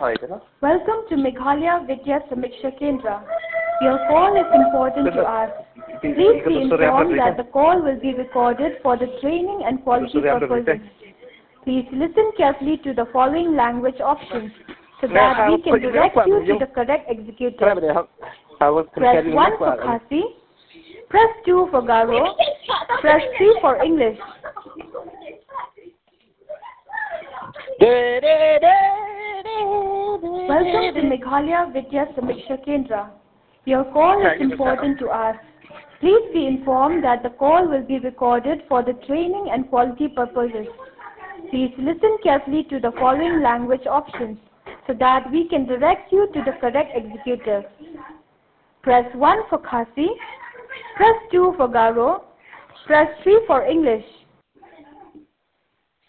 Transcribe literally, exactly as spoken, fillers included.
Welcome to Meghalaya Vidya Samiksha Kendra. Your call is important to us. Please be informed that the call will be recorded for the training and quality purposes. Please listen carefully to the following language options so that we can direct you to the correct executive. Press one for Khasi. Press two for Garo. Press three for English. Welcome to Meghalaya Vidya Samiksha Kendra. Your call is important to us. Please be informed that the call will be recorded for the training and quality purposes. Please listen carefully to the following language options so that we can direct you to the correct executive. Press one for Khasi. Press two for Garo. Press three for English.